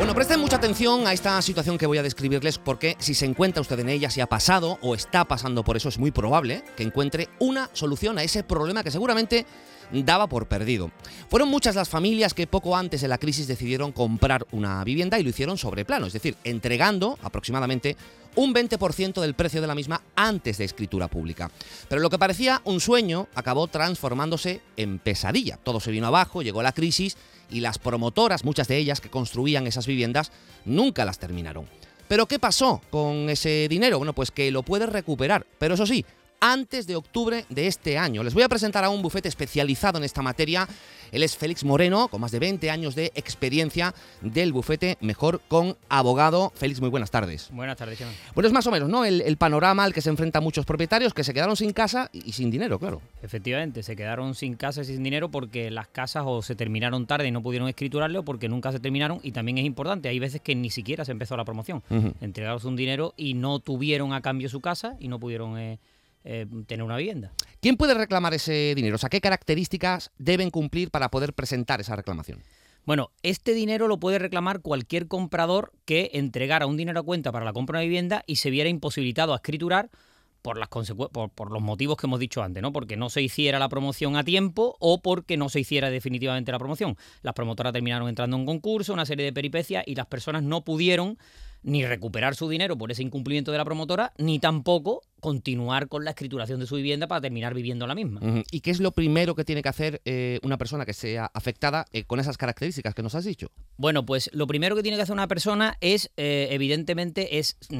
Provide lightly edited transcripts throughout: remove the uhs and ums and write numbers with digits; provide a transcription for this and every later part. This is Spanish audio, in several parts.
Bueno, presten mucha atención a esta situación que voy a describirles porque si se encuentra usted en ella, si ha pasado o está pasando por eso, es muy probable que encuentre una solución a ese problema que seguramente daba por perdido. Fueron muchas las familias que poco antes de la crisis decidieron comprar una vivienda y lo hicieron sobre plano, es decir, entregando aproximadamente un 20% del precio de la misma antes de escritura pública. Pero lo que parecía un sueño acabó transformándose en pesadilla. Todo se vino abajo, llegó la crisis y las promotoras, muchas de ellas que construían esas viviendas, nunca las terminaron. ¿Pero qué pasó con ese dinero? Bueno, pues que lo puedes recuperar, pero eso sí, antes de octubre de este año. Les voy a presentar a un bufete especializado en esta materia. Él es Félix Moreno, con más de 20 años de experiencia del bufete Mejor con Abogado. Félix, muy buenas tardes. Buenas tardes, Xavier. Bueno, es más o menos, ¿no?, el panorama al que se enfrentan muchos propietarios que se quedaron sin casa y sin dinero, claro. Efectivamente, se quedaron sin casa y sin dinero porque las casas o se terminaron tarde y no pudieron escriturarle o porque nunca se terminaron. Y también es importante, hay veces que ni siquiera se empezó la promoción. Entregaron un dinero y no tuvieron a cambio su casa y no pudieron tener una vivienda. ¿Quién puede reclamar ese dinero? O sea, ¿qué características deben cumplir para poder presentar esa reclamación? Bueno, este dinero lo puede reclamar cualquier comprador que entregara un dinero a cuenta para la compra de una vivienda y se viera imposibilitado a escriturar por los motivos que hemos dicho antes, ¿no? Porque no se hiciera la promoción a tiempo o porque no se hiciera definitivamente la promoción. Las promotoras terminaron entrando en concurso, una serie de peripecias y las personas no pudieron ni recuperar su dinero por ese incumplimiento de la promotora, ni tampoco continuar con la escrituración de su vivienda para terminar viviendo la misma. ¿Y qué es lo primero que tiene que hacer una persona que sea afectada con esas características que nos has dicho? Bueno, pues lo primero que tiene que hacer una persona es, evidentemente,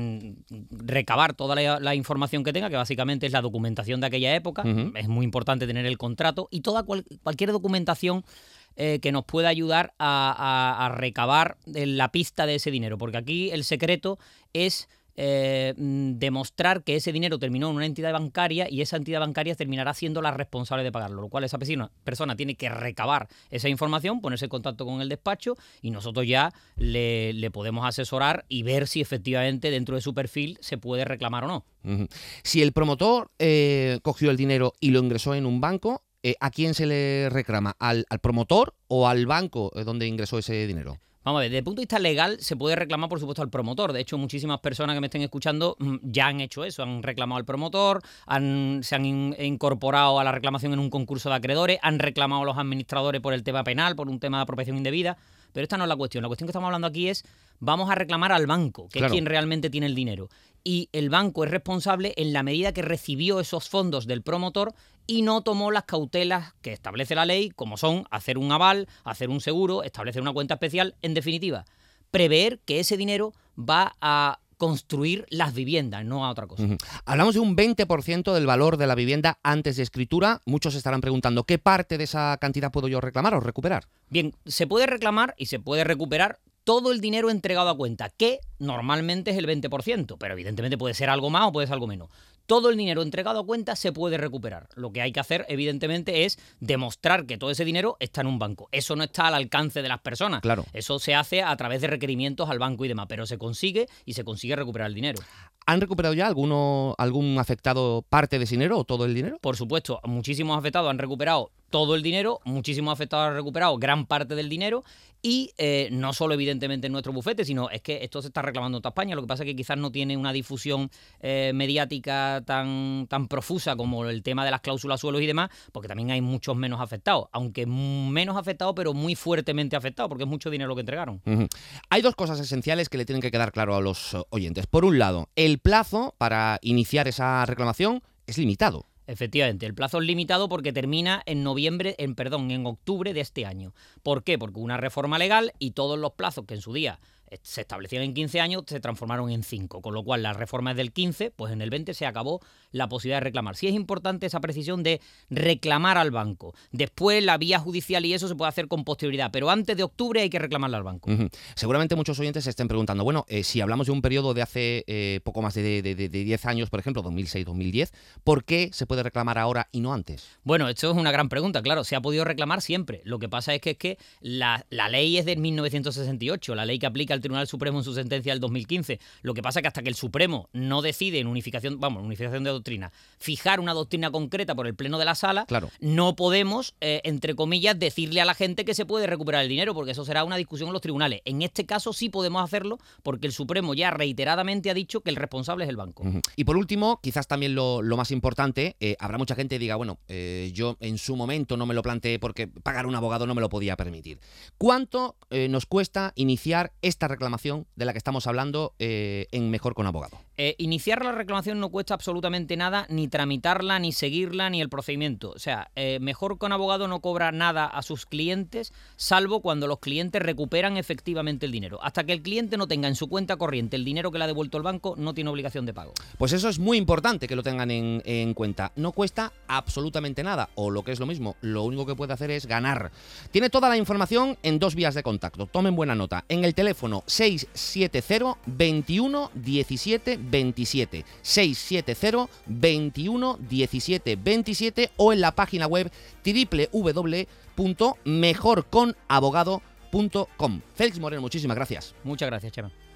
recabar toda la información que tenga, que básicamente es la documentación de aquella época. Es muy importante tener el contrato y toda cualquier documentación que nos pueda ayudar a recabar la pista de ese dinero, porque aquí el secreto es demostrar que ese dinero terminó en una entidad bancaria y esa entidad bancaria terminará siendo la responsable de pagarlo, lo cual esa persona tiene que recabar esa información, ponerse en contacto con el despacho y nosotros ya le podemos asesorar y ver si efectivamente dentro de su perfil se puede reclamar o no. Si el promotor cogió el dinero y lo ingresó en un banco, ¿a quién se le reclama? ¿Al promotor o al banco donde ingresó ese dinero? Vamos a ver, desde el punto de vista legal se puede reclamar, por supuesto, al promotor. De hecho, muchísimas personas que me estén escuchando ya han hecho eso, han reclamado al promotor, se han incorporado a la reclamación en un concurso de acreedores, han reclamado a los administradores por el tema penal, por un tema de apropiación indebida. Pero esta no es la cuestión. La cuestión que estamos hablando aquí es, vamos a reclamar al banco, que es quien realmente tiene el dinero. Y el banco es responsable en la medida que recibió esos fondos del promotor y no tomó las cautelas que establece la ley, como son hacer un aval, hacer un seguro, establecer una cuenta especial. En definitiva, prever que ese dinero va a construir las viviendas, no a otra cosa. Hablamos de un 20% del valor de la vivienda antes de escritura. Muchos estarán preguntando, ¿qué parte de esa cantidad puedo yo reclamar o recuperar? Bien, se puede reclamar y se puede recuperar todo el dinero entregado a cuenta, que normalmente es el 20%, pero evidentemente puede ser algo más o puede ser algo menos. Todo el dinero entregado a cuenta se puede recuperar. Lo que hay que hacer, evidentemente, es demostrar que todo ese dinero está en un banco. Eso no está al alcance de las personas. Claro. Eso se hace a través de requerimientos al banco y demás, pero se consigue y se consigue recuperar el dinero. ¿Han recuperado ya algún afectado parte de ese dinero o todo el dinero? Por supuesto, muchísimos afectados han recuperado todo el dinero, muchísimos afectados han recuperado gran parte del dinero y no solo evidentemente en nuestro bufete, sino es que esto se está reclamando en toda España. Lo que pasa es que quizás no tiene una difusión mediática tan profusa como el tema de las cláusulas suelos y demás, porque también hay muchos menos afectados, aunque menos afectados pero muy fuertemente afectados, porque es mucho dinero lo que entregaron. Hay dos cosas esenciales que le tienen que quedar claro a los oyentes. Por un lado, el plazo para iniciar esa reclamación es limitado. Efectivamente, el plazo es limitado porque termina en octubre de este año. ¿Por qué? Porque una reforma legal y todos los plazos que en su día se establecían en 15 años se transformaron en 5, con lo cual la reforma es del 15, pues en el 20 se acabó la posibilidad de reclamar. Sí es importante esa precisión de reclamar al banco. Después la vía judicial y eso se puede hacer con posterioridad, pero antes de octubre hay que reclamarle al banco. Seguramente muchos oyentes se estén preguntando, bueno, si hablamos de un periodo de hace poco más de 10 años, por ejemplo, 2006-2010, ¿por qué se puede reclamar ahora y no antes? Bueno, esto es una gran pregunta, claro, se ha podido reclamar siempre. Lo que pasa es que la ley es de 1968, la ley que aplica el el Tribunal Supremo en su sentencia del 2015. Lo que pasa es que hasta que el Supremo no decide en unificación de doctrina, fijar una doctrina concreta por el Pleno de la Sala, claro, no podemos, entre comillas, decirle a la gente que se puede recuperar el dinero, porque eso será una discusión en los tribunales. En este caso sí podemos hacerlo, porque el Supremo ya reiteradamente ha dicho que el responsable es el banco. Y por último, quizás también lo más importante, habrá mucha gente que diga, bueno, yo en su momento no me lo planteé porque pagar un abogado no me lo podía permitir. ¿Cuánto nos cuesta iniciar esta reclamación de la que estamos hablando en Mejor con Abogado? Iniciar la reclamación no cuesta absolutamente nada, ni tramitarla, ni seguirla, ni el procedimiento. O sea, Mejor con Abogado no cobra nada a sus clientes, salvo cuando los clientes recuperan efectivamente el dinero. Hasta que el cliente no tenga en su cuenta corriente el dinero que le ha devuelto el banco, no tiene obligación de pago. Pues eso es muy importante que lo tengan en cuenta. No cuesta absolutamente nada, o lo que es lo mismo, lo único que puede hacer es ganar. Tiene toda la información en 2 vías de contacto. Tomen buena nota. En el teléfono 670 21 17 27, 670 21 17 27 o en la página web www.mejorconabogado.com. Félix Moreno, muchísimas gracias. Muchas gracias, Chema.